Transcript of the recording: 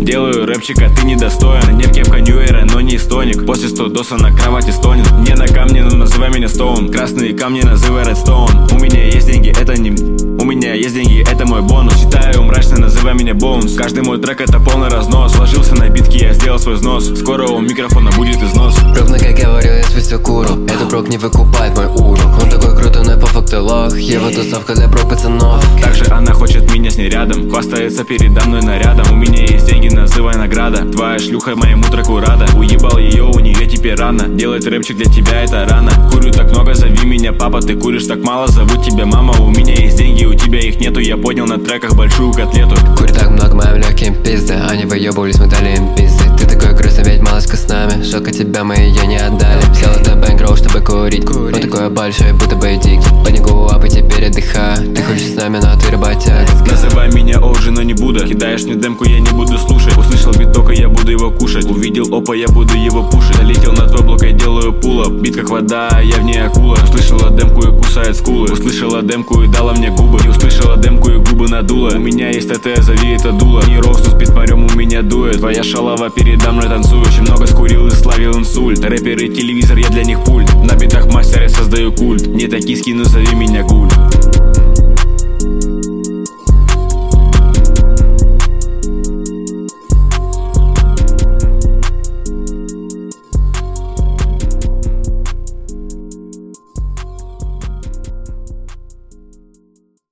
Делаю рэпчик, а ты недостоин. На нерке в конюэра, но не стоник. После 100 доса на кровати стонет. Не на камне, но называй меня Стоун. Красные камни называй Редстоун. У меня есть деньги, это не... У меня есть деньги, это мой бонус. Считаю мрачно, называй меня Боунс. Каждый мой трек это полный разнос. Сложился на битке, я сделал свой взнос. Скоро у микрофона будет износ. Ровно как я говорю, я спустя куру. Этот прок не выкупает мой урок. Он такой крутой, но по факту лох. Его тусовка для прок пацанов. Также она хочет меня с ней рядом. Хвастается передо мной нарядом. У меня есть деньги, называй награда. Твоя шлюха моему треку рада. Уебал ее, у нее теперь рано. Делать рэпчик для тебя это рано. Курю так много, зови меня папа. Ты куришь так мало, зовут тебя мама. У меня есть деньги, у тебя их нету. Я поднял на треках большую котлету. Курю так много, моим легким пизды. Они выебывались, мы дали им пизды. Ты такой грустный, ведь малышка с нами. Жалко тебя, мы ее не отдали. Взял это бэнкроу, чтобы курить. Он такой большой, будто бы дикий. Поднягу ап и теперь отдыхаю. Ты хочешь с нами, но ты работяг. Называй меня Оджи, но не Будда. Кидаешь мне демку, я не буду слушать. Услышал бит только, я буду его кушать. Увидел опа, я буду его пушить. Залетел на твой блок, я делаю пулап. Бит как вода, а я в ней акула. Услышала демку и кусает скулы. Услышала демку и дала мне губы. Не услышала демку и губы надула. У меня есть ТТ, зови это дуло. Не росту с питмарем у меня дует. Твоя шалава передо мной танцует. Очень много скурил и славил инсульт. Рэперы, телевизор, я для них пульт. На битах мастер, я создаю культ. Не токийский, но зови меня Гуль.